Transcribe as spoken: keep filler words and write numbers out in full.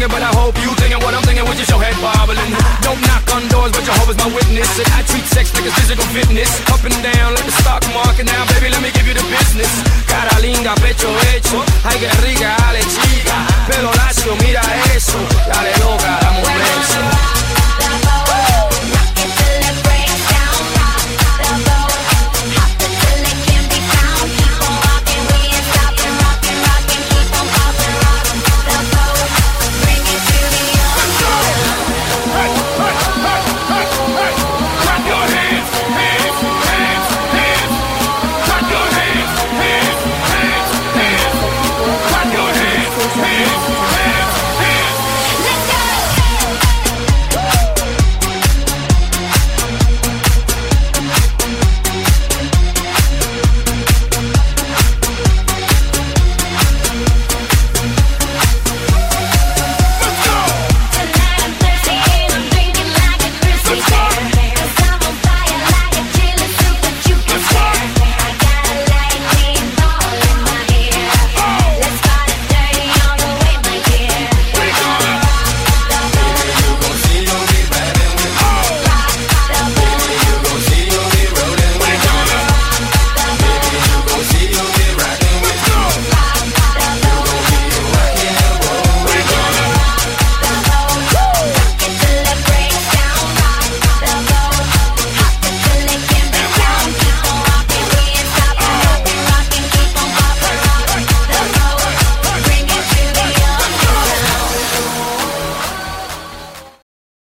thinking, but I hope you thinking what I'm thinking with just your head bobbling. Don't knock on doors, but Jehovah's my witness. And I treat sex like it's physical fitness. Up and down like the stock market. Now, baby, let me give you the business. Cara linda, pecho hecho. Ay, que rica, dale chica. Pelo lacio, mira eso. Dale loca, dame un beso.